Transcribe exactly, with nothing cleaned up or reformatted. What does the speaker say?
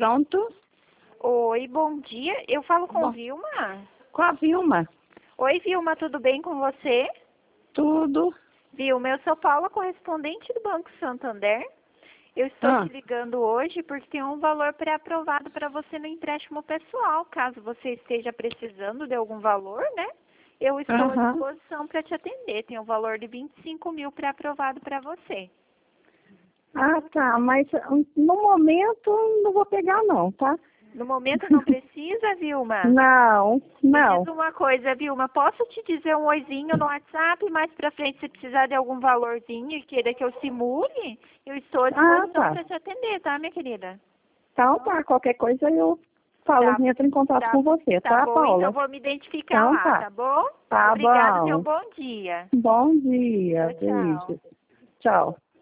Pronto? Oi, bom dia. Eu falo com Bom. Vilma? Com a Vilma. Oi, Vilma, tudo bem com você? Tudo. Vilma, eu sou Paula, correspondente do Banco Santander. Eu estou Ah. te ligando hoje porque tem um valor pré-aprovado para você no empréstimo pessoal. Caso você esteja precisando de algum valor, né? Eu estou à Aham. disposição para te atender. Tem um valor de vinte e cinco mil pré-aprovado para você. Ah, tá. Mas hum, no momento não vou pegar não, tá? No momento não precisa, Vilma? Não, Me não. diz uma coisa, Vilma, posso te dizer um oizinho no WhatsApp, mais pra frente, se precisar de algum valorzinho e queira que eu simule, eu estou à Ah, disposição tá. para te atender, tá, minha querida? Então tá, qualquer coisa eu falo, Tá, entro em contato tá, com você, tá tá, bom, então Paula? vou me identificar Então lá, tá. tá bom? Tá Obrigada, tenha um bom. bom dia. Bom dia. Tchau, tchau. Beijo. Tchau.